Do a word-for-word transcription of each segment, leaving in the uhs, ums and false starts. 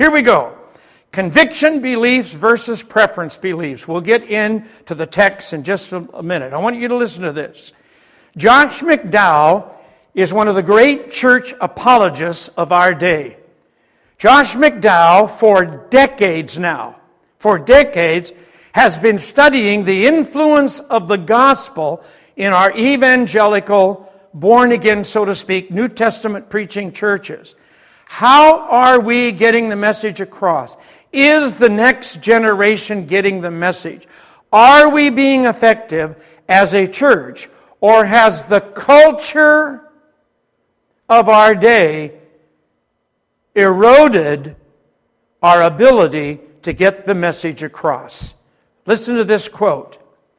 Here we go. Conviction beliefs versus preference beliefs. We'll get into the text in just a minute. I want you to listen to this. Josh McDowell is one of the great church apologists of our day. Josh McDowell, for decades now, for decades, has been studying the influence of the gospel in our evangelical, born-again, so to speak, New Testament preaching churches. How are we getting the message across? Is the next generation getting the message? Are we being effective as a church? Or has the culture of our day eroded our ability to get the message across? Listen to this quote.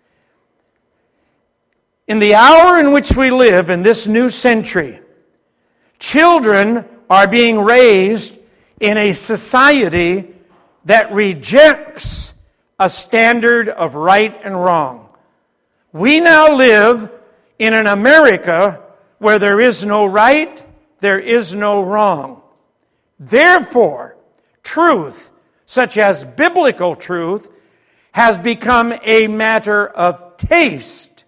In the hour in which we live in this new century, children are being raised in a society that rejects a standard of right and wrong. We now live in an America where there is no right, there is no wrong. Therefore, truth, such as biblical truth, has become a matter of taste.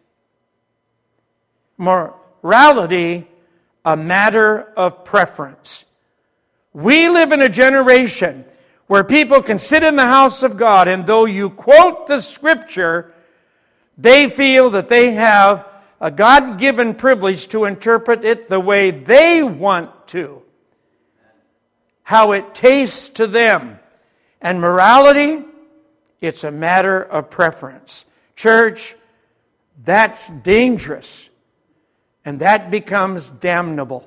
Morality, a matter of preference. We live in a generation where people can sit in the house of God, and though you quote the Scripture, they feel that they have a God-given privilege to interpret it the way they want to, how it tastes to them. And morality, it's a matter of preference. Church, that's dangerous, and that becomes damnable.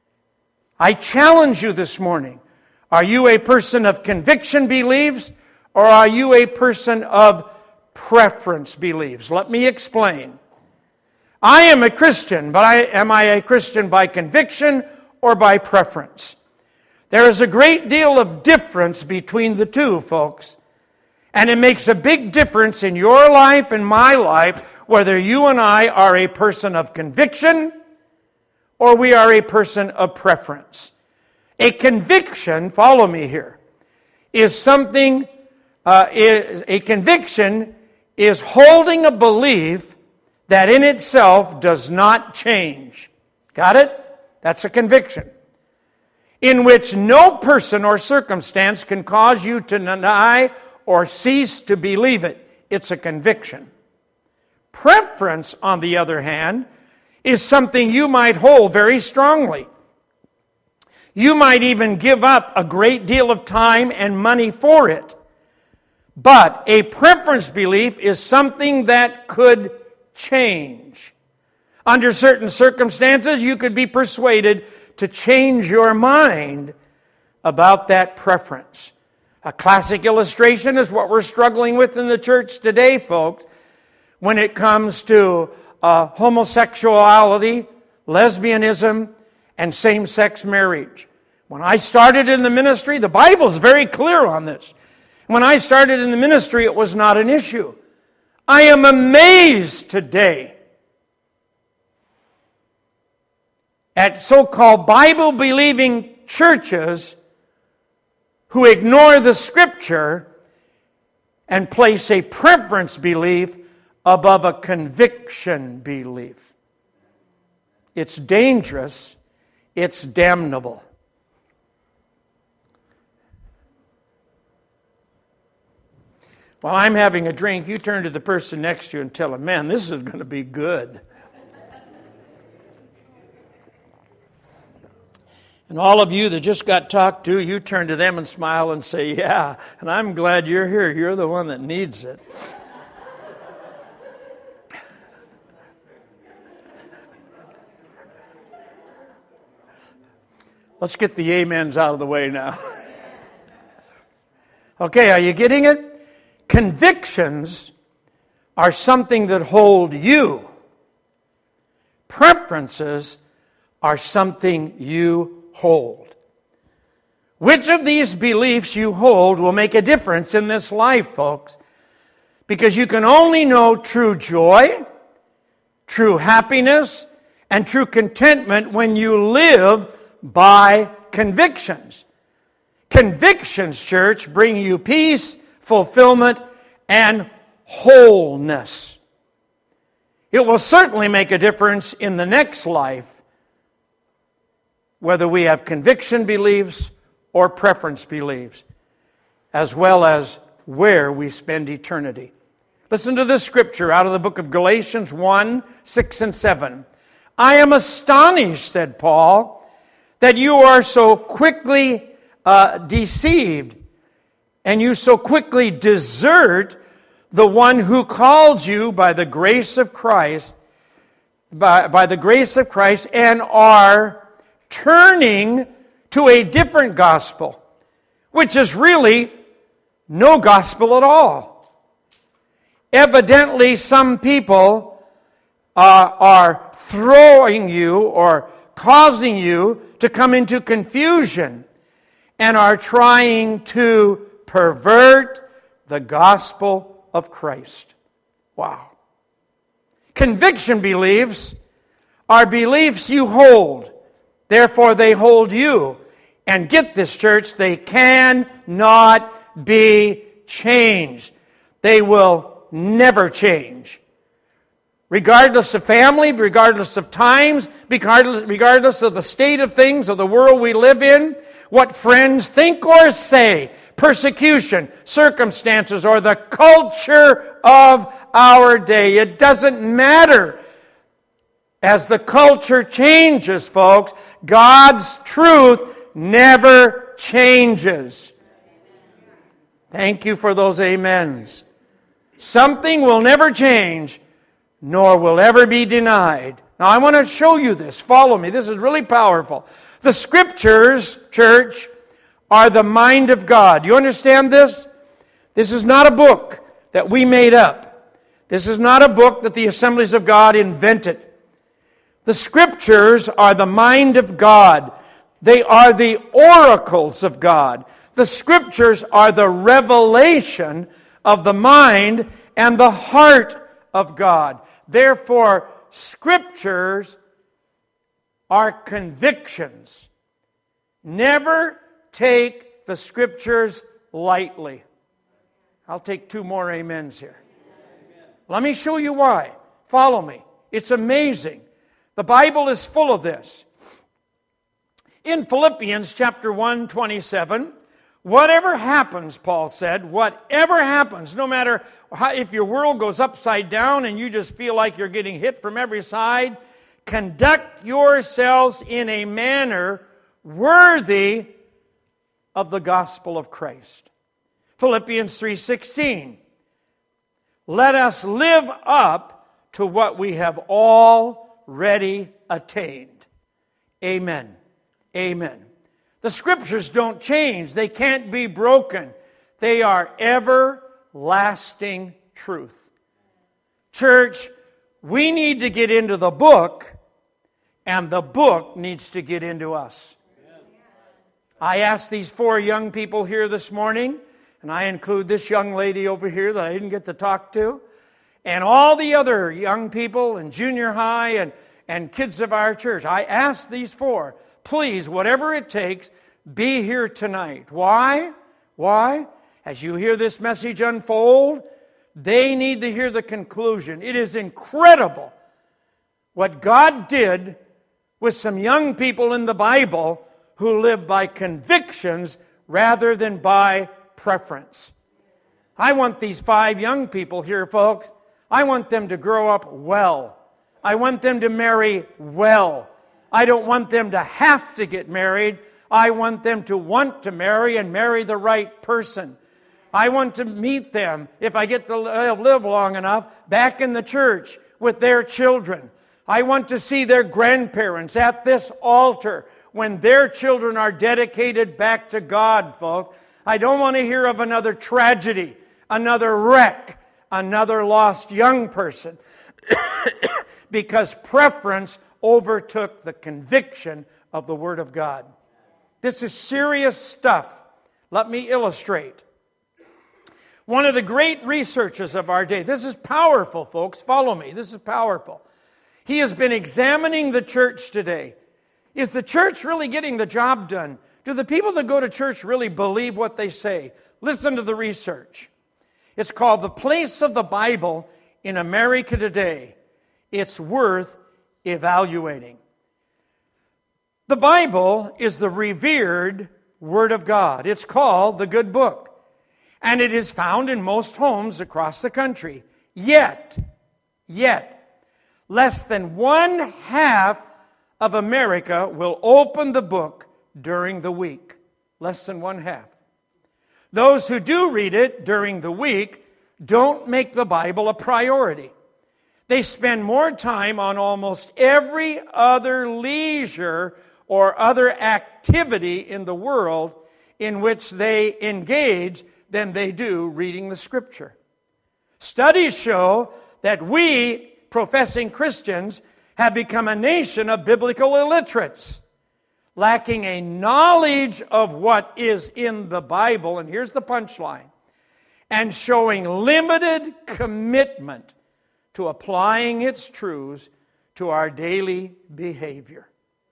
I challenge you this morning. Are you a person of conviction beliefs, or are you a person of preference beliefs? Let me explain. I am a Christian, but I, am I a Christian by conviction or by preference? There is a great deal of difference between the two, folks. And it makes a big difference in your life and my life whether you and I are a person of conviction or we are a person of preference. A conviction, follow me here, is something, uh, is, a conviction is holding a belief that in itself does not change. Got it? That's a conviction. In which no person or circumstance can cause you to deny or cease to believe it. It's a conviction. Preference, on the other hand, is something you might hold very strongly. You might even give up a great deal of time and money for it. But a preference belief is something that could change. Under certain circumstances, you could be persuaded to change your mind about that preference. A classic illustration is what we're struggling with in the church today, folks, when it comes to uh, homosexuality, lesbianism, and same-sex marriage. When I started in the ministry, the Bible's very clear on this. When I started in the ministry, it was not an issue. I am amazed today at so-called Bible-believing churches who ignore the Scripture and place a preference belief above a conviction belief. It's dangerous. It's damnable. While I'm having a drink, you turn to the person next to you and tell them, man, this is going to be good. And all of you that just got talked to, you turn to them and smile and say, yeah, and I'm glad you're here. You're the one that needs it. Let's get the amens out of the way now. Okay, are you getting it? Convictions are something that hold you. Preferences are something you hold. Which of these beliefs you hold will make a difference in this life, folks. Because you can only know true joy, true happiness, and true contentment when you live by convictions. Convictions, church, bring you peace, fulfillment, and wholeness. It will certainly make a difference in the next life, whether we have conviction beliefs or preference beliefs, as well as where we spend eternity. Listen to this scripture out of the book of Galatians one, six and seven. I am astonished, said Paul, that you are so quickly uh, deceived, and you so quickly desert the one who called you by the grace of Christ, by, by the grace of Christ, and are turning to a different gospel, which is really no gospel at all. Evidently, some people uh, are throwing you or causing you to come into confusion and are trying to pervert the gospel of Christ. Wow. Conviction beliefs are beliefs you hold. Therefore, they hold you. And get this, church, they cannot be changed. They will never change. Regardless of family, regardless of times, regardless, regardless of the state of things of the world we live in, what friends think or say, persecution, circumstances, or the culture of our day. It doesn't matter. As the culture changes, folks, God's truth never changes. Thank you for those amens. Something will never change, nor will ever be denied. Now, I want to show you this. Follow me. This is really powerful. The Scriptures, church, are the mind of God. You understand this? This is not a book that we made up. This is not a book that the Assemblies of God invented. The Scriptures are the mind of God. They are the oracles of God. The Scriptures are the revelation of the mind and the heart of God. Therefore, Scriptures are convictions. Never take the Scriptures lightly. I'll take two more amens here. Let me show you why. Follow me. It's amazing. The Bible is full of this. In Philippians chapter one, twenty-seven, whatever happens, Paul said, whatever happens, no matter how, if your world goes upside down and you just feel like you're getting hit from every side, conduct yourselves in a manner worthy of the gospel of Christ. Philippians three sixteen, let us live up to what we have already attained. Amen. Amen. The Scriptures don't change. They can't be broken. They are everlasting truth. Church, we need to get into the book, and the book needs to get into us. I asked these four young people here this morning, and I include this young lady over here that I didn't get to talk to, and all the other young people in junior high and, and kids of our church. I asked these four, please, whatever it takes, be here tonight. Why? Why? As you hear this message unfold, they need to hear the conclusion. It is incredible what God did with some young people in the Bible who live by convictions rather than by preference. I want these five young people here, folks, I want them to grow up well. I want them to marry well. I don't want them to have to get married. I want them to want to marry and marry the right person. I want to meet them, if I get to live long enough, back in the church with their children. I want to see their grandparents at this altar when their children are dedicated back to God, folks. I don't want to hear of another tragedy, another wreck, another lost young person, because preference overtook the conviction of the Word of God. This is serious stuff. Let me illustrate. One of the great researchers of our day, this is powerful, folks, follow me, this is powerful. He has been examining the church today. Is the church really getting the job done? Do the people that go to church really believe what they say? Listen to the research. It's called The Place of the Bible in America Today. It's worth evaluating. The Bible is the revered Word of God. It's called the Good Book. And it is found in most homes across the country. Yet, yet, less than one half of America will open the book during the week. Less than one half. Those who do read it during the week don't make the Bible a priority. They spend more time on almost every other leisure or other activity in the world in which they engage than they do reading the Scripture. Studies show that we, professing Christians, have become a nation of biblical illiterates, lacking a knowledge of what is in the Bible, and here's the punchline, and showing limited commitment to applying its truths to our daily behavior.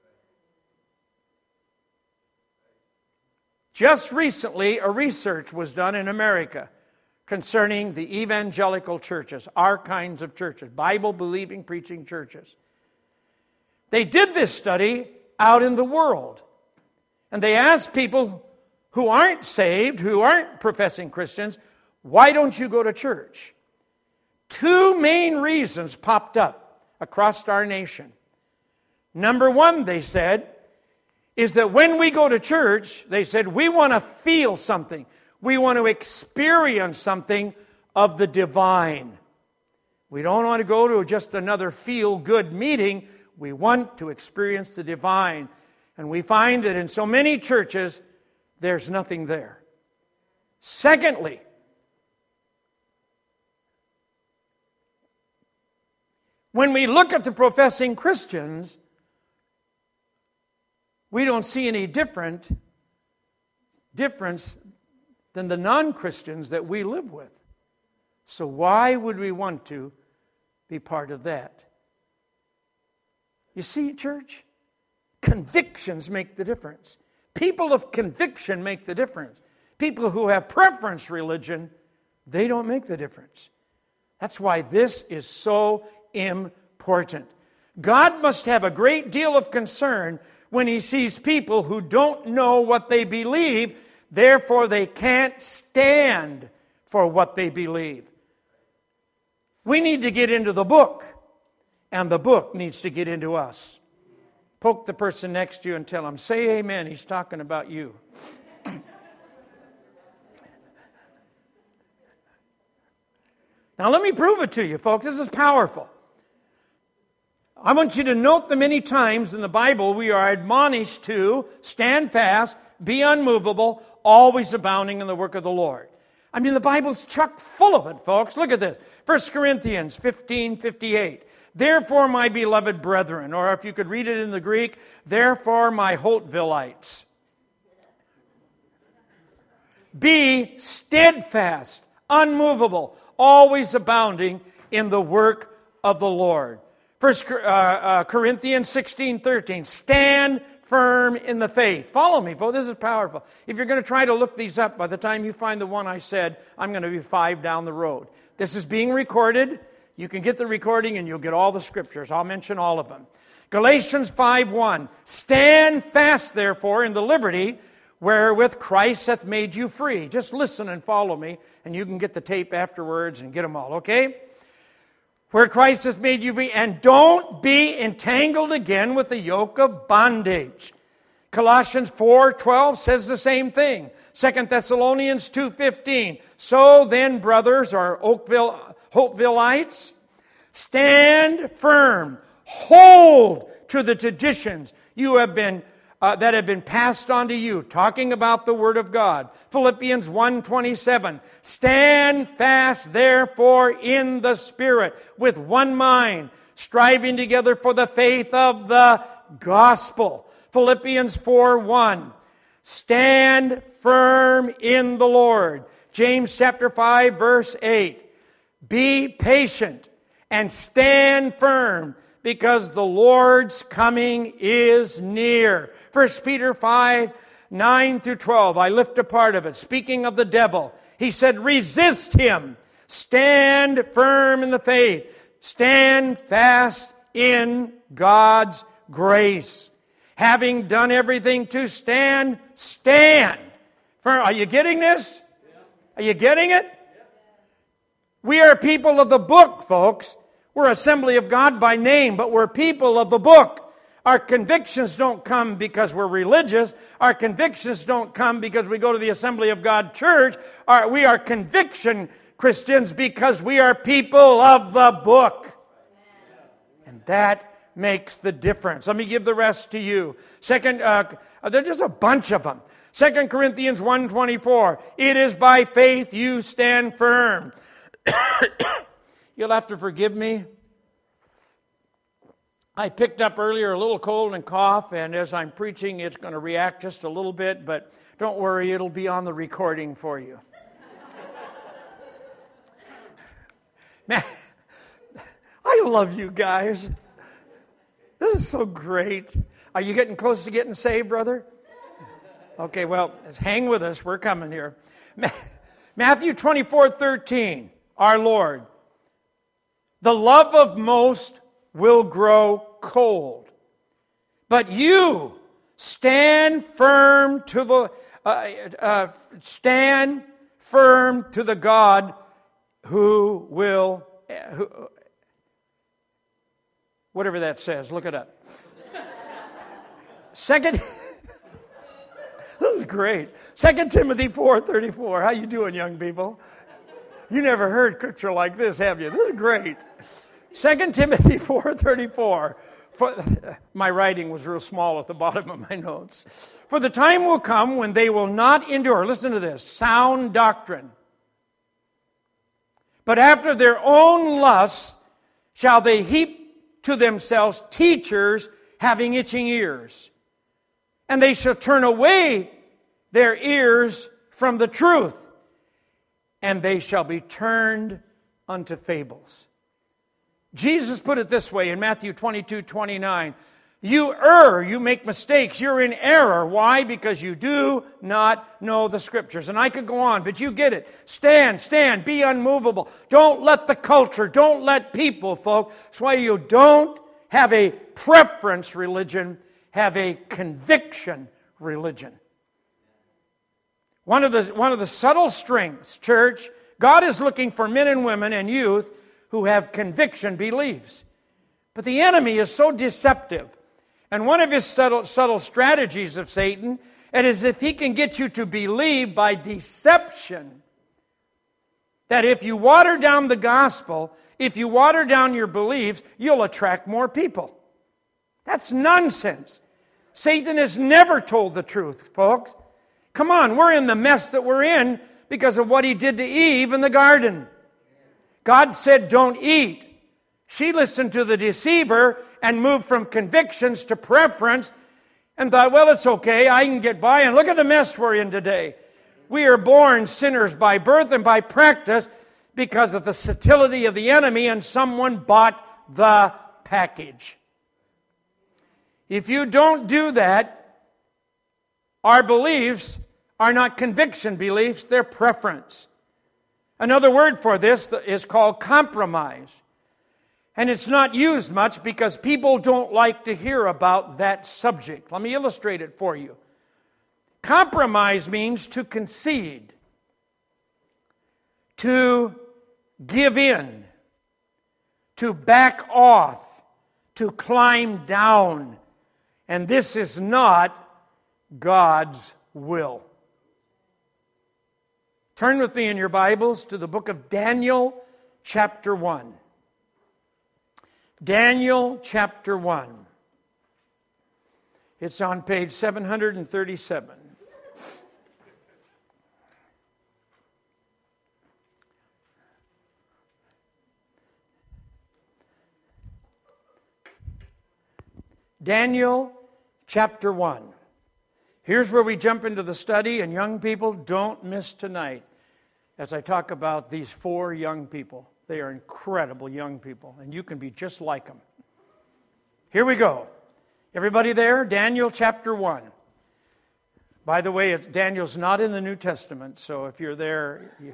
Just recently, a research was done in America concerning the evangelical churches, our kinds of churches, Bible-believing, preaching churches. They did this study out in the world. And they asked people who aren't saved, who aren't professing Christians, why don't you go to church? Two main reasons popped up across our nation. Number one, they said, is that when we go to church, they said, we want to feel something. We want to experience something of the divine. We don't want to go to just another feel-good meeting. We want to experience the divine. And we find that in so many churches, there's nothing there. Secondly, when we look at the professing Christians, we don't see any different difference than the non-Christians that we live with. So why would we want to be part of that? You see, church, convictions make the difference. People of conviction make the difference. People who have preference religion, they don't make the difference. That's why this is so important. God must have a great deal of concern when He sees people who don't know what they believe, therefore they can't stand for what they believe. We need to get into the book, and the book needs to get into us. Poke the person next to you and tell them, say amen, he's talking about you. Now let me prove it to you, folks. This is powerful. I want you to note the many times in the Bible we are admonished to stand fast, be unmovable, always abounding in the work of the Lord. I mean, the Bible's chock full of it, folks. Look at this. First Corinthians fifteen fifty-eight. Therefore, my beloved brethren, or if you could read it in the Greek, therefore, my Holtvillites, be steadfast, unmovable, always abounding in the work of the Lord. First uh, uh, Corinthians sixteen thirteen. Stand firm in the faith. Follow me, folks. This is powerful. If you're going to try to look these up, by the time you find the one I said, I'm going to be five down the road. This is being recorded. You can get the recording and you'll get all the scriptures. I'll mention all of them. Galatians five one. Stand fast, therefore, in the liberty wherewith Christ hath made you free. Just listen and follow me, and you can get the tape afterwards and get them all, okay? Where Christ has made you free, and don't be entangled again with the yoke of bondage. Colossians four twelve says the same thing. Second Thessalonians two fifteen. So then, brothers, or Oakville, Hopevillites, stand firm, hold to the traditions you have been uh, that have been passed on to you, talking about the Word of God. Philippians one twenty-seven. Stand fast, therefore, in the Spirit, with one mind, striving together for the faith of the gospel. Philippians four one. Stand firm in the Lord. James chapter five, verse eight. Be patient and stand firm, because the Lord's coming is near. First Peter five, nine through twelve, I lift a part of it. Speaking of the devil, he said, resist him. Stand firm in the faith. Stand fast in God's grace. Having done everything to stand, stand. Are you getting this? Are you getting it? We are people of the book, folks. We're Assembly of God by name, but we're people of the book. Our convictions don't come because we're religious. Our convictions don't come because we go to the Assembly of God church. Our, we are conviction Christians because we are people of the book. And that makes the difference. Let me give the rest to you. Second, uh, there's just a bunch of them. Second Corinthians one twenty-four. It is by faith you stand firm. You'll have to forgive me. I picked up earlier a little cold and cough, and as I'm preaching, it's going to react just a little bit, but don't worry, it'll be on the recording for you. Man, I love you guys. This is so great. Are you getting close to getting saved, brother? Okay, well, hang with us. We're coming here. Matthew twenty-four thirteen, our Lord. The love of most will grow cold, but you stand firm to the uh, uh, stand firm to the God who will uh, who, whatever that says. Look it up. Second. This is great. Second Timothy four thirty-four. How you doing, young people? You never heard scripture like this, have you? This is great. Second Timothy four thirty-four. For, my writing was real small at the bottom of my notes. For the time will come when they will not endure, listen to this, sound doctrine. But after their own lusts shall they heap to themselves teachers having itching ears. And they shall turn away their ears from the truth, and they shall be turned unto fables. Jesus put it this way in Matthew twenty-two twenty-nine. You err, you make mistakes, you're in error. Why? Because you do not know the Scriptures. And I could go on, but you get it. Stand, stand, be unmovable. Don't let the culture, don't let people, folks. That's why you don't have a preference religion, have a conviction religion. One of the, one of the subtle strengths, church, God is looking for men and women and youth who have conviction beliefs. But the enemy is so deceptive. And one of his subtle, subtle strategies of Satan, it is if he can get you to believe by deception that if you water down the gospel, if you water down your beliefs, you'll attract more people. That's nonsense. Satan has never told the truth, folks. Come on, we're in the mess that we're in because of what he did to Eve in the garden. God said, don't eat. She listened to the deceiver and moved from convictions to preference and thought, well, it's okay, I can get by. And look at the mess we're in today. We are born sinners by birth and by practice because of the subtlety of the enemy, and someone bought the package. If you don't do that, our beliefs are not conviction beliefs, they're preference. Another word for this is called compromise. And it's not used much because people don't like to hear about that subject. Let me illustrate it for you. Compromise means to concede, to give in, to back off, to climb down. And this is not God's will. Turn with me in your Bibles to the book of Daniel, chapter one. Daniel, chapter one. It's on page seven hundred thirty-seven. Daniel, chapter one. Here's where we jump into the study, and young people, don't miss tonight as I talk about these four young people. They are incredible young people, and you can be just like them. Here we go. Everybody there? Daniel chapter one. By the way, it's, Daniel's not in the New Testament, so if you're there... You...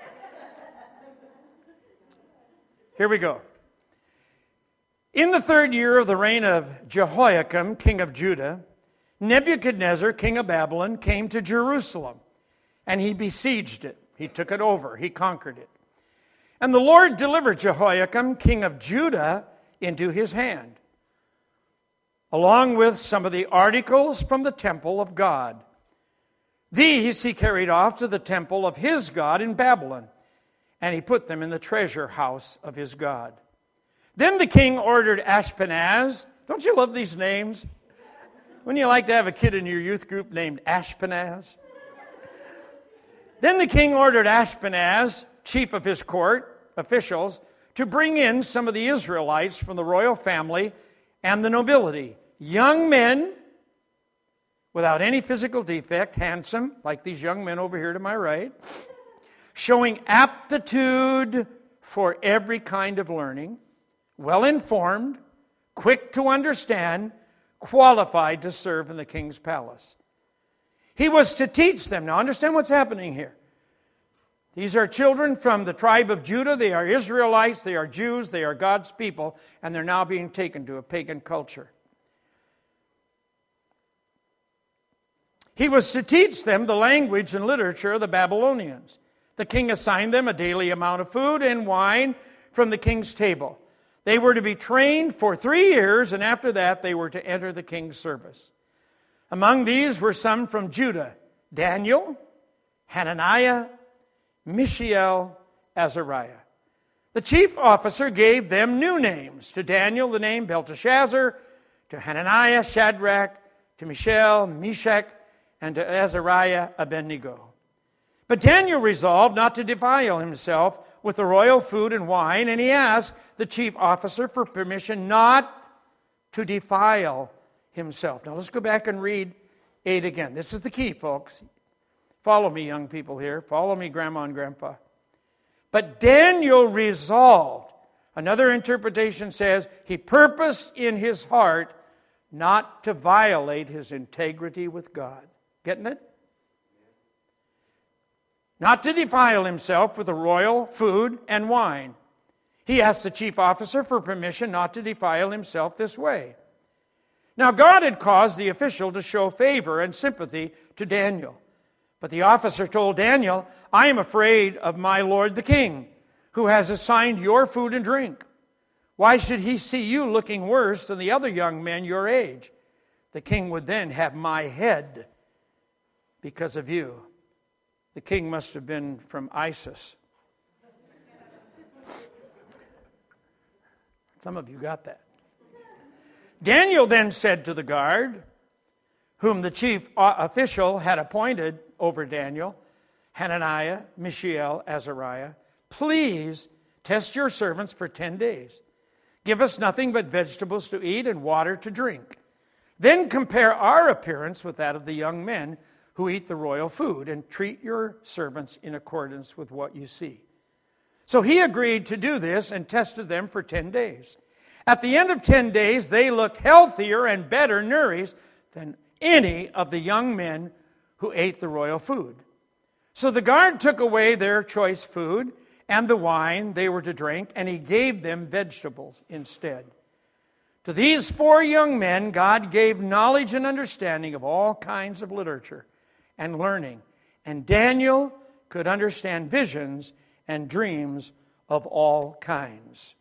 Here we go. In the third year of the reign of Jehoiakim, king of Judah, Nebuchadnezzar, king of Babylon, came to Jerusalem, and he besieged it. He took it over. He conquered it. And the Lord delivered Jehoiakim, king of Judah, into his hand, along with some of the articles from the temple of God. These he carried off to the temple of his God in Babylon, and he put them in the treasure house of his God. Then the king ordered Ashpenaz. Don't you love these names? Wouldn't you like to have a kid in your youth group named Ashpenaz? Then the king ordered Ashpenaz, chief of his court officials, to bring in some of the Israelites from the royal family and the nobility, young men without any physical defect, handsome, like these young men over here to my right, showing aptitude for every kind of learning, well-informed, quick to understand, qualified to serve in the king's palace. He was to teach them. Now understand what's happening here. These are children from the tribe of Judah. They are Israelites. They are Jews. They are God's people. And they're now being taken to a pagan culture. He was to teach them the language and literature of the Babylonians. The king assigned them a daily amount of food and wine from the king's table. They were to be trained for three years, and after that they were to enter the king's service. Among these were some from Judah: Daniel, Hananiah, Mishael, Azariah. The chief officer gave them new names. To Daniel the name Belteshazzar, to Hananiah Shadrach, to Mishael Meshach, and to Azariah Abednego. But Daniel resolved not to defile himself with the royal food and wine, and he asked the chief officer for permission not to defile himself. Now let's go back and read eight again. This is the key, folks. Follow me, young people here. Follow me, Grandma and Grandpa. But Daniel resolved. Another interpretation says he purposed in his heart not to violate his integrity with God. Getting it? Not to defile himself with the royal food and wine. He asked the chief officer for permission not to defile himself this way. Now God had caused the official to show favor and sympathy to Daniel. But the officer told Daniel, I am afraid of my lord the king, who has assigned your food and drink. Why should he see you looking worse than the other young men your age? The king would then have my head because of you. The king must have been from ISIS. Some of you got that. Daniel then said to the guard, whom the chief official had appointed over Daniel, Hananiah, Mishael, Azariah, please test your servants for ten days. Give us nothing but vegetables to eat and water to drink. Then compare our appearance with that of the young men who eat the royal food, and treat your servants in accordance with what you see. So he agreed to do this and tested them for ten days. At the end of ten days, they looked healthier and better nourished than any of the young men who ate the royal food. So the guard took away their choice food and the wine they were to drink, and he gave them vegetables instead. To these four young men, God gave knowledge and understanding of all kinds of literature and learning, and Daniel could understand visions and dreams of all kinds.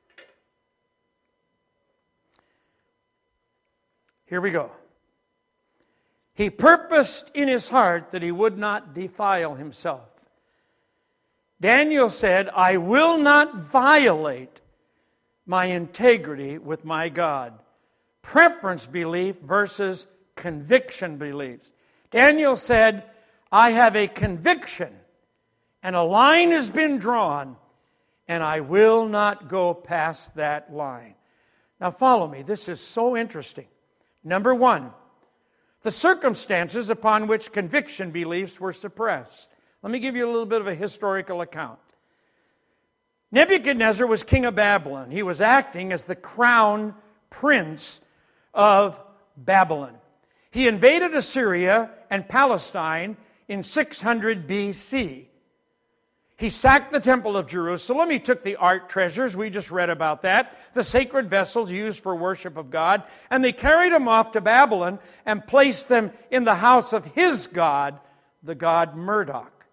Here we go. He purposed in his heart that he would not defile himself. Daniel said, I will not violate my integrity with my God. Preference belief versus conviction beliefs. Daniel said, I have a conviction, and a line has been drawn, and I will not go past that line. Now follow me. This is so interesting. Number one, the circumstances upon which conviction beliefs were suppressed. Let me give you a little bit of a historical account. Nebuchadnezzar was king of Babylon. He was acting as the crown prince of Babylon. He invaded Assyria and Palestine in six hundred B C. He sacked the temple of Jerusalem. He took the art treasures, we just read about that, the sacred vessels used for worship of God, and they carried them off to Babylon and placed them in the house of his god, the god Marduk.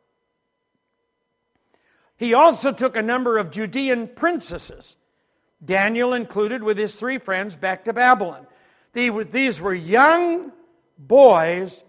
He also took a number of Judean princesses, Daniel included, with his three friends, back to Babylon. These were young boys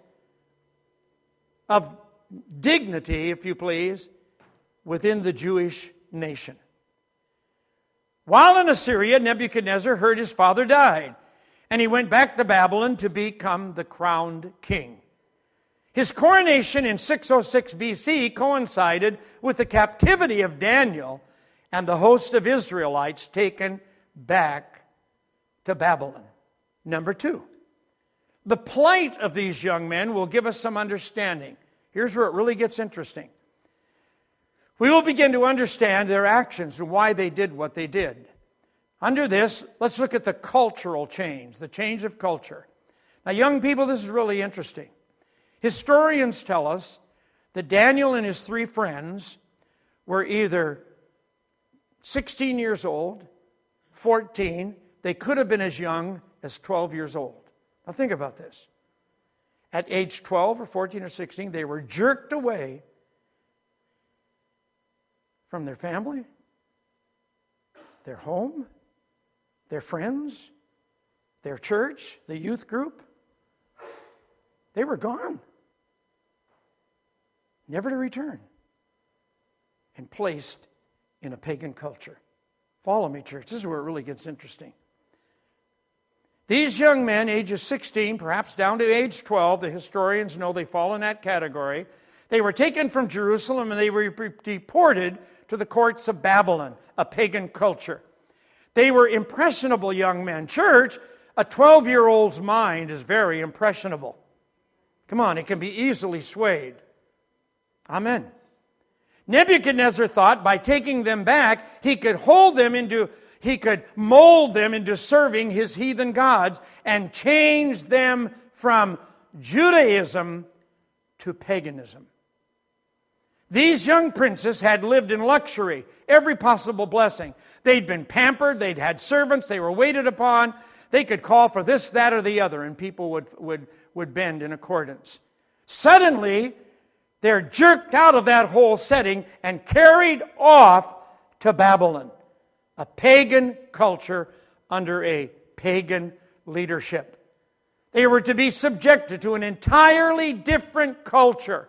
of dignity, if you please, within the Jewish nation. While in Assyria, Nebuchadnezzar heard his father died, and he went back to Babylon to become the crowned king. His coronation in six oh six B C coincided with the captivity of Daniel and the host of Israelites taken back to Babylon. Number two, the plight of these young men will give us some understanding. Here's where it really gets interesting. We will begin to understand their actions and why they did what they did. Under this, let's look at the cultural change, the change of culture. Now, young people, this is really interesting. Historians tell us that Daniel and his three friends were either sixteen years old, fourteen, they could have been as young as twelve years old. Now think about this. At age twelve or fourteen or sixteen, they were jerked away from their family, their home, their friends, their church, the youth group. They were gone, never to return, and placed in a pagan culture. Follow me, church. This is where it really gets interesting. These young men, ages sixteen, perhaps down to age twelve, the historians know they fall in that category. They were taken from Jerusalem and they were deported to the courts of Babylon, a pagan culture. They were impressionable young men. Church, a twelve-year-old's mind is very impressionable. Come on, it can be easily swayed. Amen. Nebuchadnezzar thought by taking them back, he could hold them into, he could mold them into serving his heathen gods and change them from Judaism to paganism. These young princes had lived in luxury, every possible blessing. They'd been pampered, they'd had servants, they were waited upon. They could call for this, that, or the other, and people would, would, would bend in accordance. Suddenly, they're jerked out of that whole setting and carried off to Babylon, a pagan culture under a pagan leadership. They were to be subjected to an entirely different culture.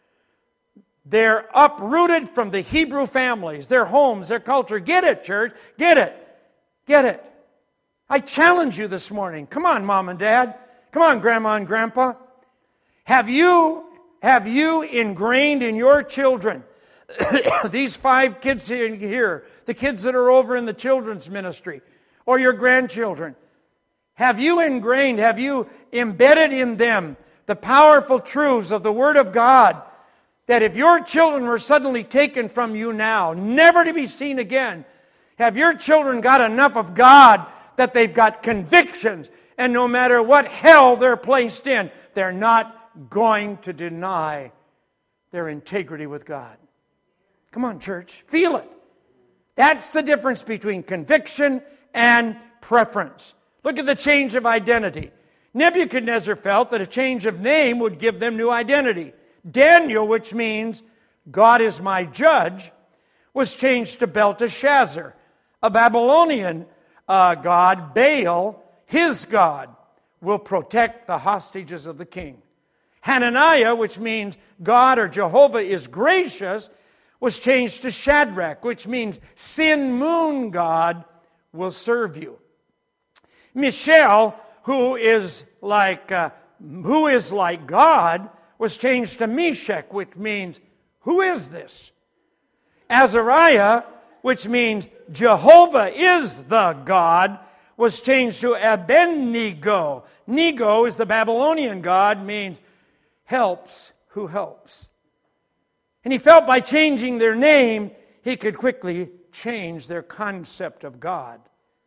They're uprooted from the Hebrew families, their homes, their culture. Get it, church. Get it. Get it. I challenge you this morning. Come on, Mom and Dad. Come on, Grandma and Grandpa. Have you, have you ingrained in your children, these five kids here, the kids that are over in the children's ministry, or your grandchildren, have you ingrained, have you embedded in them the powerful truths of the Word of God, that if your children were suddenly taken from you now, never to be seen again, have your children got enough of God that they've got convictions, and no matter what hell they're placed in, they're not going to deny their integrity with God? Come on, church. Feel it. That's the difference between conviction and preference. Look at the change of identity. Nebuchadnezzar felt that a change of name would give them new identity. Daniel, which means God is my judge, was changed to Belteshazzar, a Babylonian uh, god. Baal, his god, will protect the hostages of the king. Hananiah, which means God or Jehovah is gracious, was changed to Shadrach, which means sin moon God will serve you. Mishael, who is like uh, who is like God, was changed to Meshach, which means, who is this? Azariah, which means Jehovah is the God, was changed to Abednego. Nego is the Babylonian god, means helps who helps. And he felt by changing their name, he could quickly change their concept of God.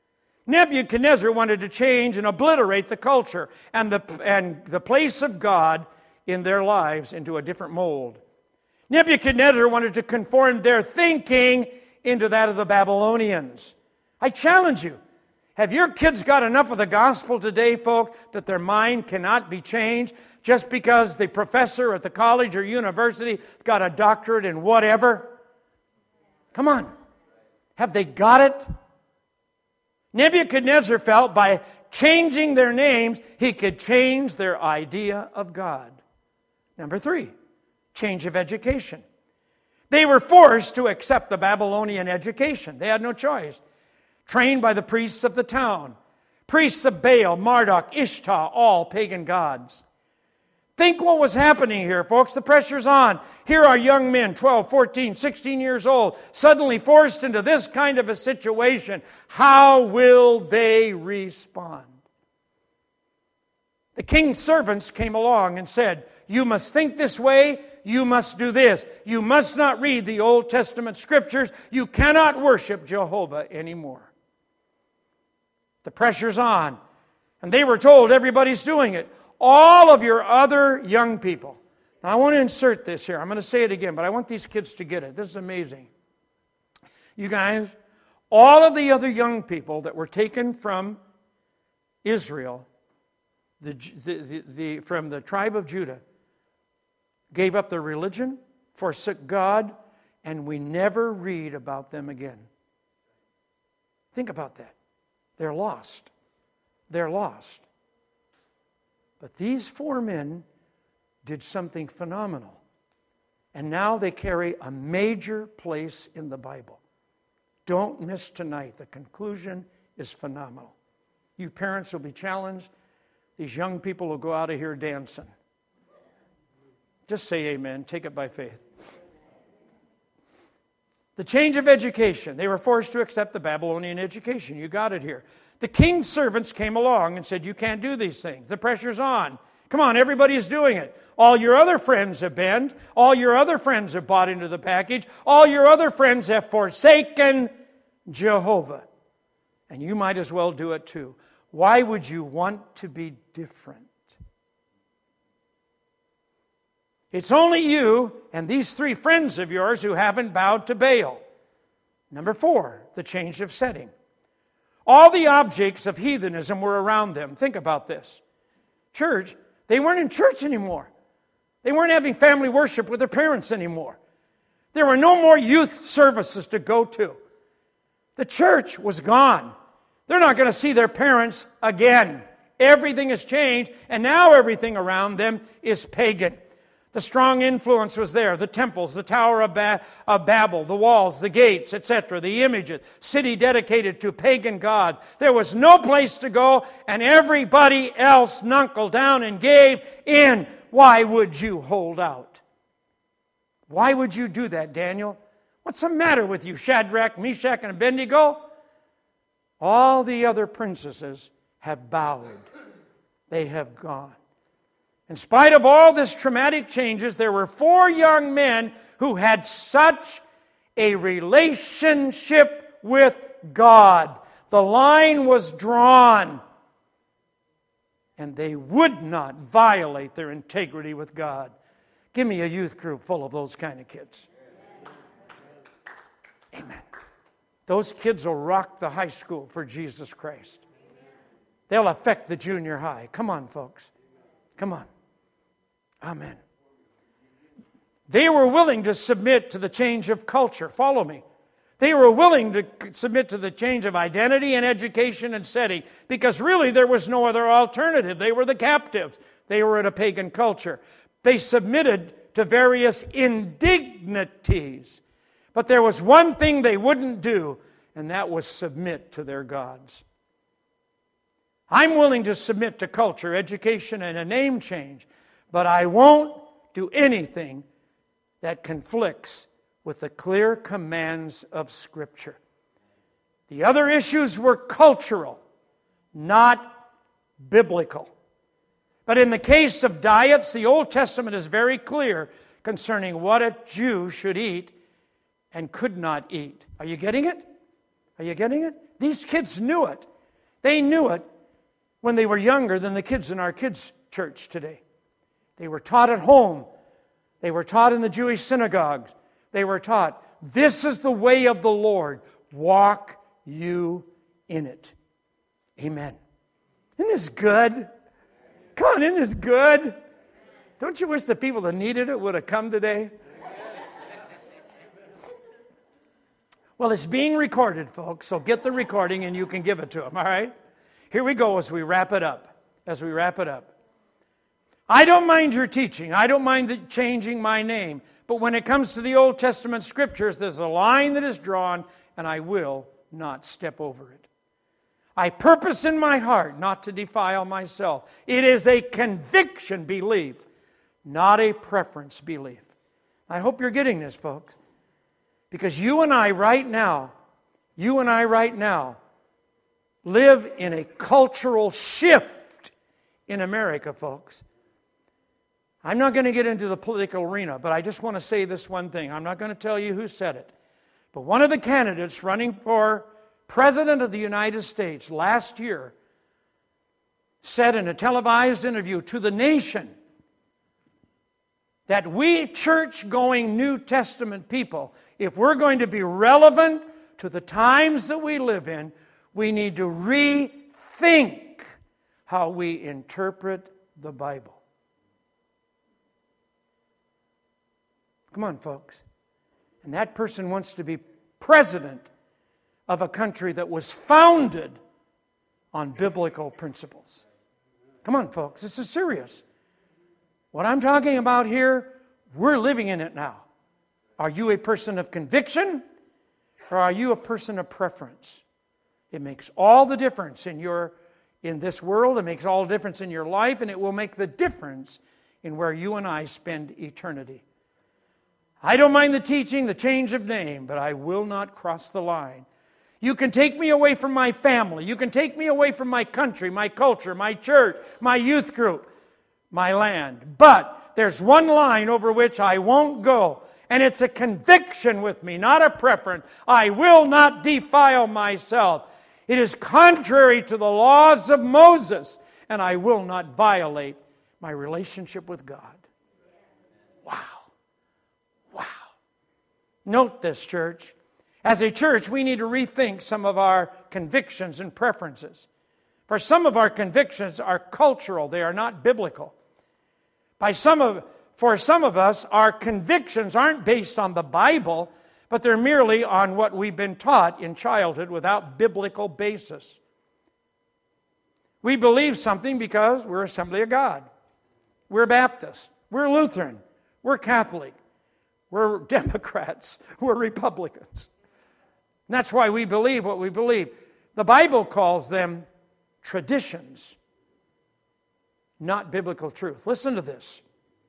Nebuchadnezzar wanted to change and obliterate the culture and the, and the place of God in their lives into a different mold. Nebuchadnezzar wanted to conform their thinking into that of the Babylonians. I challenge you, have your kids got enough of the gospel today, folks, that their mind cannot be changed just because the professor at the college or university got a doctorate in whatever? Come on. Have they got it? Nebuchadnezzar felt by changing their names, he could change their idea of God. Number three, change of education. They were forced to accept the Babylonian education. They had no choice. Trained by the priests of the town. Priests of Baal, Marduk, Ishtar, all pagan gods. Think what was happening here, folks. The pressure's on. Here are young men, twelve, fourteen, sixteen years old, suddenly forced into this kind of a situation. How will they respond? The king's servants came along and said, you must think this way, you must do this. You must not read the Old Testament scriptures. You cannot worship Jehovah anymore. The pressure's on. And they were told everybody's doing it. All of your other young people. Now I want to insert this here. I'm going to say it again, but I want these kids to get it. This is amazing. You guys, all of the other young people that were taken from Israel, the, the, the, the, from the tribe of Judah, gave up their religion, forsook God, and we never read about them again. Think about that. They're lost. They're lost. But these four men did something phenomenal. And now they carry a major place in the Bible. Don't miss tonight. The conclusion is phenomenal. You parents will be challenged. These young people will go out of here dancing. Just say amen. Take it by faith. The change of education. They were forced to accept the Babylonian education. You got it here. The king's servants came along and said, you can't do these things. The pressure's on. Come on, everybody's doing it. All your other friends have been. All your other friends have bought into the package. All your other friends have forsaken Jehovah. And you might as well do it too. Why would you want to be different? It's only you and these three friends of yours who haven't bowed to Baal. Number four, the change of setting. All the objects of heathenism were around them. Think about this. Church, they weren't in church anymore. They weren't having family worship with their parents anymore. There were no more youth services to go to. The church was gone. They're not going to see their parents again. Everything has changed, and now everything around them is pagan. The strong influence was there. The temples, the Tower of, ba- of Babel, the walls, the gates, et cetera, the images, city dedicated to pagan gods. There was no place to go, and everybody else knuckled down and gave in. Why would you hold out? Why would you do that, Daniel? What's the matter with you, Shadrach, Meshach, and Abednego? All the other princesses have bowed. They have gone. In spite of all this traumatic changes, there were four young men who had such a relationship with God. The line was drawn, and they would not violate their integrity with God. Give me a youth group full of those kind of kids. Amen. Those kids will rock the high school for Jesus Christ. They'll affect the junior high. Come on, folks. Come on. Amen. They were willing to submit to the change of culture. Follow me. They were willing to submit to the change of identity and education and setting because really there was no other alternative. They were the captives. They were in a pagan culture. They submitted to various indignities. But there was one thing they wouldn't do, and that was submit to their gods. I'm willing to submit to culture, education, and a name change, but I won't do anything that conflicts with the clear commands of Scripture. The other issues were cultural, not biblical. But in the case of diets, the Old Testament is very clear concerning what a Jew should eat and could not eat. Are you getting it? Are you getting it? These kids knew it. They knew it when they were younger than the kids in our kids' church today. They were taught at home. They were taught in the Jewish synagogues. They were taught, this is the way of the Lord. Walk you in it. Amen. Isn't this good? Come on, isn't this good? Don't you wish the people that needed it would have come today? Well, it's being recorded, folks, so get the recording and you can give it to them, all right? Here we go as we wrap it up. As we wrap it up. I don't mind your teaching. I don't mind the changing my name. But when it comes to the Old Testament Scriptures, there's a line that is drawn, and I will not step over it. I purpose in my heart not to defile myself. It is a conviction belief, not a preference belief. I hope you're getting this, folks. Because you and I right now, you and I right now, live in a cultural shift in America, folks. I'm not going to get into the political arena, but I just want to say this one thing. I'm not going to tell you who said it. But one of the candidates running for President of the United States last year said in a televised interview to the nation that we church-going New Testament people, if we're going to be relevant to the times that we live in, we need to rethink how we interpret the Bible. Come on, folks. And that person wants to be president of a country that was founded on biblical principles. Come on, folks. This is serious. What I'm talking about here, we're living in it now. Are you a person of conviction or are you a person of preference? It makes all the difference in your in this world. It makes all the difference in your life, and it will make the difference in where you and I spend eternity. I don't mind the teaching, the change of name, but I will not cross the line. You can take me away from my family. You can take me away from my country, my culture, my church, my youth group, my land. But there's one line over which I won't go, and it's a conviction with me, not a preference. I will not defile myself. It is contrary to the laws of Moses, and I will not violate my relationship with God. Wow. Wow. Note this, church. As a church, we need to rethink some of our convictions and preferences. For some of our convictions are cultural. They are not biblical. By some of, for some of us, our convictions aren't based on the Bible, but they're merely on what we've been taught in childhood without biblical basis. We believe something because we're Assembly of God. We're Baptist. We're Lutheran. We're Catholic. We're Democrats. We're Republicans. And that's why we believe what we believe. The Bible calls them traditions, not biblical truth. Listen to this.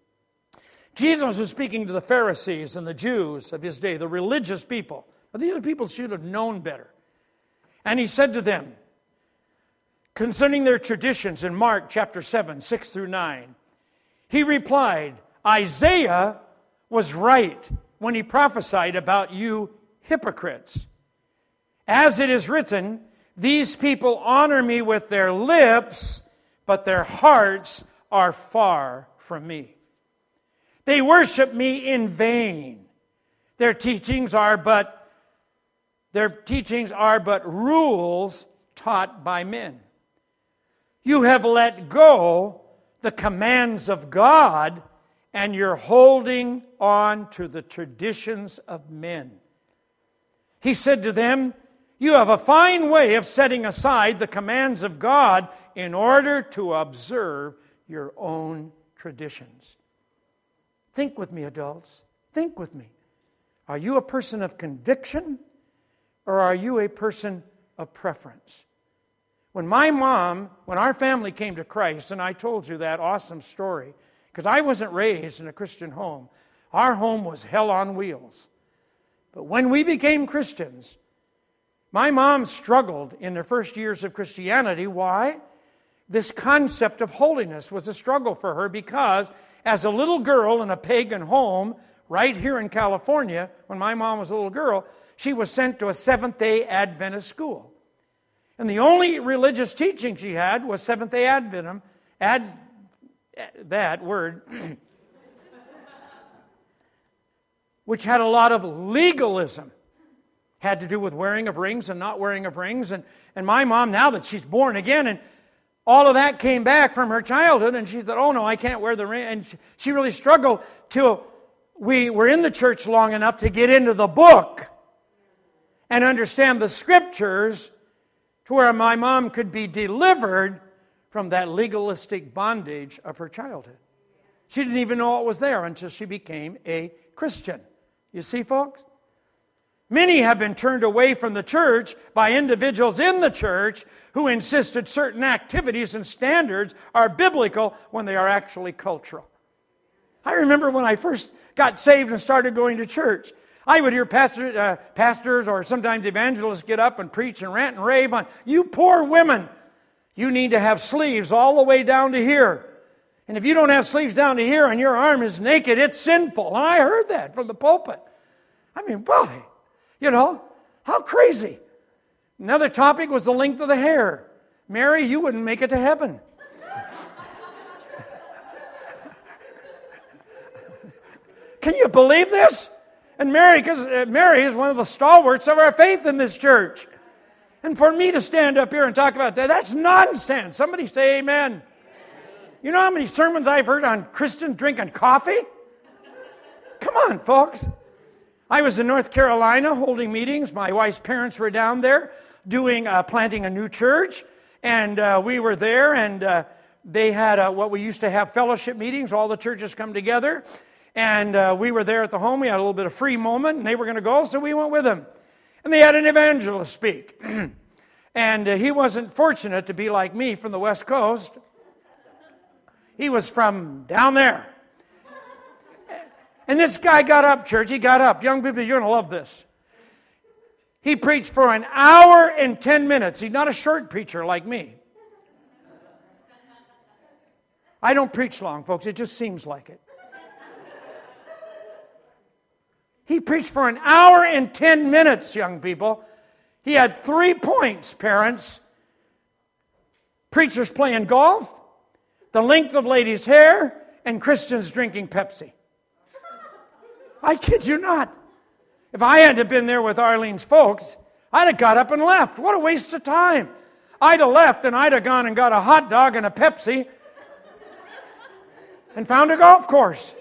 Jesus was speaking to the Pharisees and the Jews of his day, the religious people. Now, these are people who should have known better. And he said to them, concerning their traditions in Mark chapter seven, six through nine, he replied, Isaiah was right when he prophesied about you hypocrites. As it is written, these people honor me with their lips, but their hearts are far from me. They worship me in vain. Their teachings are but their teachings are but rules taught by men. You have let go the commands of God, and you're holding on to the traditions of men. He said to them, you have a fine way of setting aside the commands of God in order to observe your own traditions. Think with me, adults. Think with me. Are you a person of conviction or are you a person of preference? When my mom, when our family came to Christ, and I told you that awesome story, because I wasn't raised in a Christian home. Our home was hell on wheels. But when we became Christians, my mom struggled in the first years of Christianity. Why? This concept of holiness was a struggle for her because as a little girl in a pagan home right here in California, when my mom was a little girl, she was sent to a Seventh-day Adventist school. And the only religious teaching she had was Seventh-day Adventism, ad, that word, which had a lot of legalism. Had to do with wearing of rings and not wearing of rings. And, and my mom, now that she's born again, and all of that came back from her childhood, and she thought, oh no, I can't wear the ring. And she, she really struggled till we were in the church long enough to get into the book and understand the Scriptures to where my mom could be delivered from that legalistic bondage of her childhood. She didn't even know it was there until she became a Christian. You see, folks? Many have been turned away from the church by individuals in the church who insisted certain activities and standards are biblical when they are actually cultural. I remember when I first got saved and started going to church, I would hear pastor, uh, pastors or sometimes evangelists get up and preach and rant and rave on, you poor women, you need to have sleeves all the way down to here. And if you don't have sleeves down to here and your arm is naked, it's sinful. And I heard that from the pulpit. I mean, why? You know, how crazy. Another topic was the length of the hair. Mary, you wouldn't make it to heaven. Can you believe this? And Mary, because Mary is one of the stalwarts of our faith in this church. And for me to stand up here and talk about that, that's nonsense. Somebody say amen. Amen. You know how many sermons I've heard on Christians drinking coffee? Come on, folks. I was in North Carolina holding meetings. My wife's parents were down there doing uh, planting a new church. And uh, we were there, and uh, they had uh, what we used to have fellowship meetings. All the churches come together. And uh, we were there at the home. We had a little bit of free moment, and they were going to go, so we went with them. And they had an evangelist speak. and uh, he wasn't fortunate to be like me from the West Coast. He was from down there. And this guy got up, church. He got up. Young people, you're going to love this. He preached for an hour and ten minutes. He's not a short preacher like me. I don't preach long, folks. It just seems like it. He preached for an hour and ten minutes, young people. He had three points, parents. Preachers playing golf, the length of ladies' hair, and Christians drinking Pepsi. I kid you not. If I had to have been there with Arlene's folks, I'd have got up and left. What a waste of time. I'd have left and I'd have gone and got a hot dog and a Pepsi and found a golf course.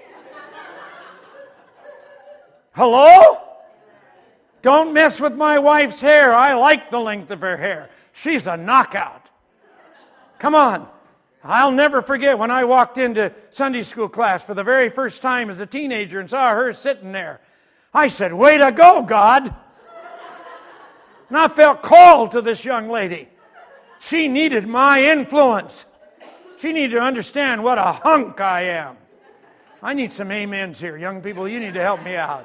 Hello? Don't mess with my wife's hair. I like the length of her hair. She's a knockout. Come on. I'll never forget when I walked into Sunday school class for the very first time as a teenager and saw her sitting there. I said, way to go, God. And I felt called to this young lady. She needed my influence. She needed to understand what a hunk I am. I need some amens here. Young people, you need to help me out.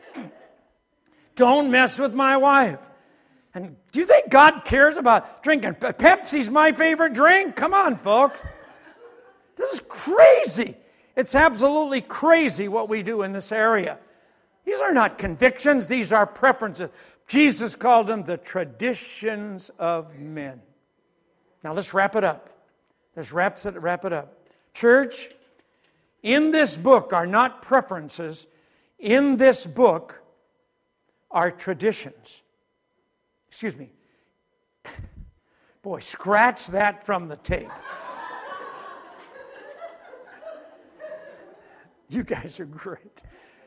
Don't mess with my wife. And do you think God cares about drinking? Pepsi's my favorite drink. Come on, folks. This is crazy. It's absolutely crazy what we do in this area. These are not convictions. These are preferences. Jesus called them the traditions of men. Now let's wrap it up. Let's wrap it, wrap it up. Church, in this book are not preferences. In this book are traditions. Excuse me. Boy, scratch that from the tape. You guys are great.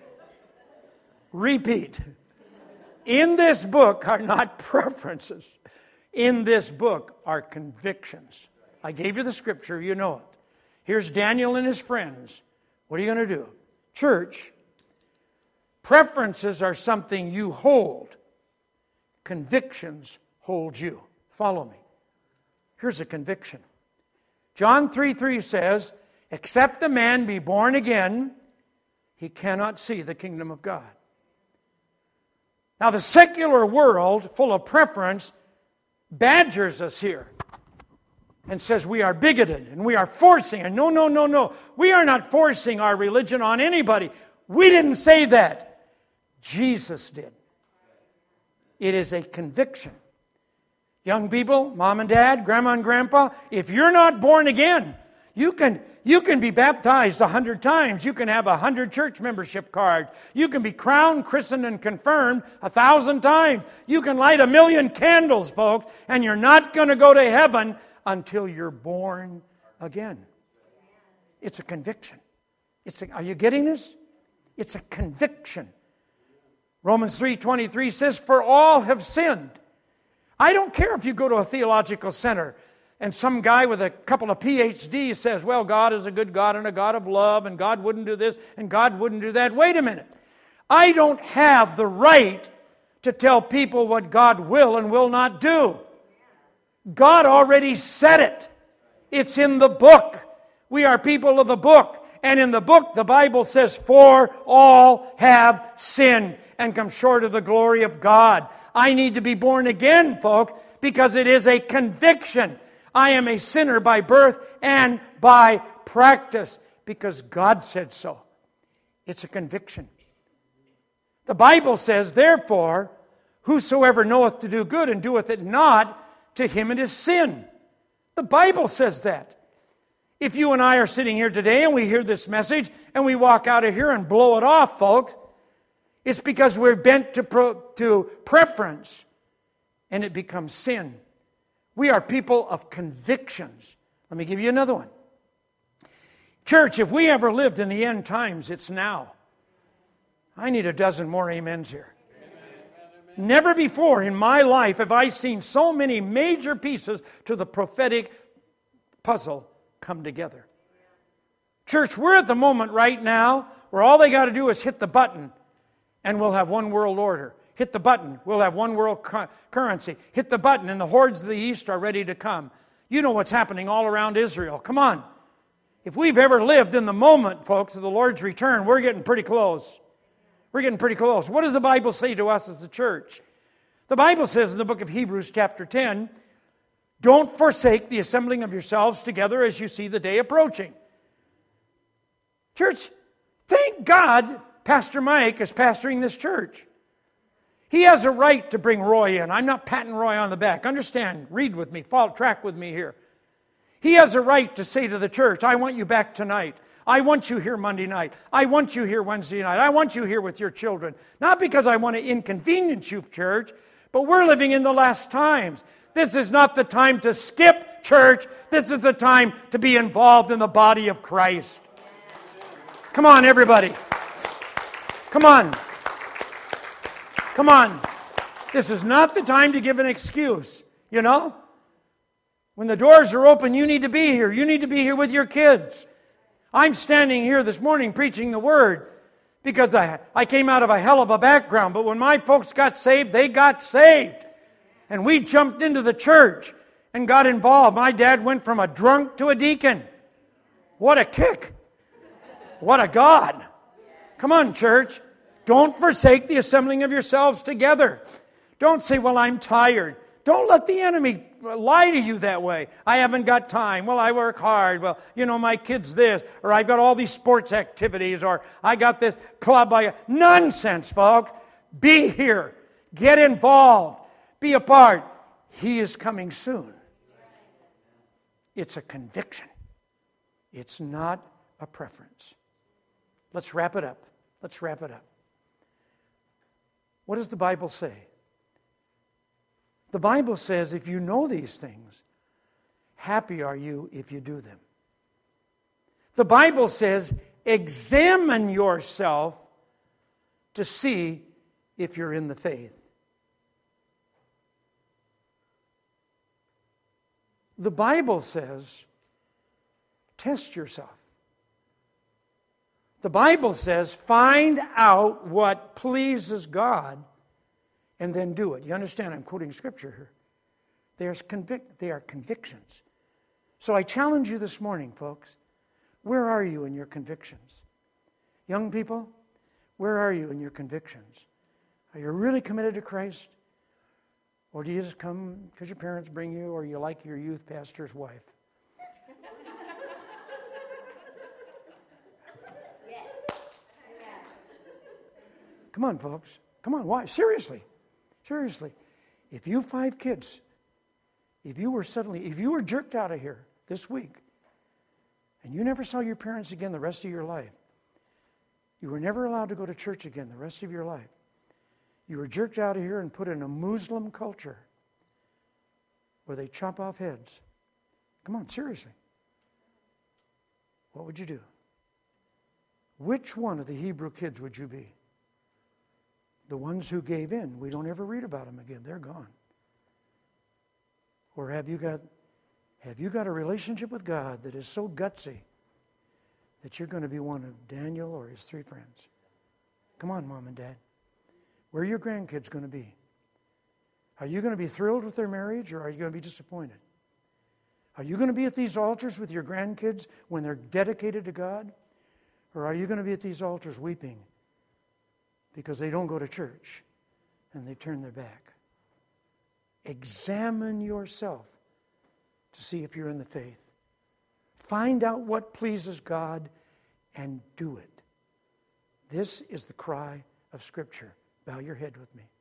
Repeat. In this book are not preferences. In this book are convictions. I gave you the scripture, you know it. Here's Daniel and his friends. What are you going to do? Church, preferences are something you hold. Convictions hold you. Follow me. Here's a conviction. John three three says, except a man be born again, he cannot see the kingdom of God. Now the secular world, full of preference, badgers us here and says we are bigoted and we are forcing. And no, no, no, no. We are not forcing our religion on anybody. We didn't say that. Jesus did. It is a conviction. Young people, mom and dad, grandma and grandpa, if you're not born again, you can, you can be baptized a hundred times. You can have a hundred church membership cards. You can be crowned, christened, and confirmed a thousand times. You can light a million candles, folks, and you're not going to go to heaven until you're born again. It's a conviction. It's a, are you getting this? It's a conviction. Romans three twenty-three says, for all have sinned. I don't care if you go to a theological center and some guy with a couple of P H Ds says, well, God is a good God and a God of love, and God wouldn't do this and God wouldn't do that. Wait a minute. I don't have the right to tell people what God will and will not do. God already said it. It's in the book. We are people of the book. And in the book, the Bible says, for all have sinned and come short of the glory of God. I need to be born again, folks, because it is a conviction. I am a sinner by birth and by practice because God said so. It's a conviction. The Bible says, therefore, whosoever knoweth to do good and doeth it not, to him it is sin. The Bible says that. If you and I are sitting here today and we hear this message and we walk out of here and blow it off, folks, it's because we're bent to, pro, to preference and it becomes sin. We are people of convictions. Let me give you another one. Church, if we ever lived in the end times, it's now. I need a dozen more amens here. Amen. Never before in my life have I seen so many major pieces to the prophetic puzzle come together. Church, we're at the moment right now where all they got to do is hit the button and we'll have one world order. Hit the button, we'll have one world cu- currency. Hit the button and the hordes of the east are ready to come. You know what's happening all around Israel. Come on. If we've ever lived in the moment, folks, of the Lord's return, we're getting pretty close. We're getting pretty close. What does the Bible say to us as a church? The Bible says in the book of Hebrews chapter ten, don't forsake the assembling of yourselves together as you see the day approaching. Church, thank God Pastor Mike is pastoring this church. He has a right to bring Roy in. I'm not patting Roy on the back. Understand, read with me, follow track with me here. He has a right to say to the church, I want you back tonight. I want you here Monday night. I want you here Wednesday night. I want you here with your children. Not because I want to inconvenience you, church, but we're living in the last times. This is not the time to skip church. This is the time to be involved in the body of Christ. Come on, everybody. Come on. Come on. This is not the time to give an excuse, you know? When the doors are open, you need to be here. You need to be here with your kids. I'm standing here this morning preaching the Word because I, I came out of a hell of a background. But when my folks got saved, they got saved. And we jumped into the church and got involved. My dad went from a drunk to a deacon. What a kick. What a God. Come on, church. Don't forsake the assembling of yourselves together. Don't say, well, I'm tired. Don't let the enemy lie to you that way. I haven't got time. Well, I work hard. Well, you know, my kid's this. Or I've got all these sports activities. Or I got this club. I got... Nonsense, folks. Be here. Get involved. Be a part. He is coming soon. It's a conviction. It's not a preference. Let's wrap it up. Let's wrap it up. What does the Bible say? The Bible says if you know these things, happy are you if you do them. The Bible says examine yourself to see if you're in the faith. The Bible says, test yourself. The Bible says, find out what pleases God and then do it. You understand, I'm quoting Scripture here. There's convic- they are convictions. So I challenge you this morning, folks. Where are you in your convictions? Young people, where are you in your convictions? Are you really committed to Christ? Or do you just come because your parents bring you, or you like your youth pastor's wife? Come on, folks. Come on. Why? Seriously. Seriously. If you have five kids If you were suddenly, if you were jerked out of here this week, and you never saw your parents again the rest of your life, you were never allowed to go to church again the rest of your life, you were jerked out of here and put in a Muslim culture where they chop off heads. Come on, seriously. What would you do? Which one of the Hebrew kids would you be? The ones who gave in. We don't ever read about them again. They're gone. Or have you got, have you got a relationship with God that is so gutsy that you're going to be one of Daniel or his three friends? Come on, Mom and Dad. Where are your grandkids going to be? Are you going to be thrilled with their marriage, or are you going to be disappointed? Are you going to be at these altars with your grandkids when they're dedicated to God? Or are you going to be at these altars weeping because they don't go to church and they turn their back? Examine yourself to see if you're in the faith. Find out what pleases God and do it. This is the cry of Scripture. Bow your head with me.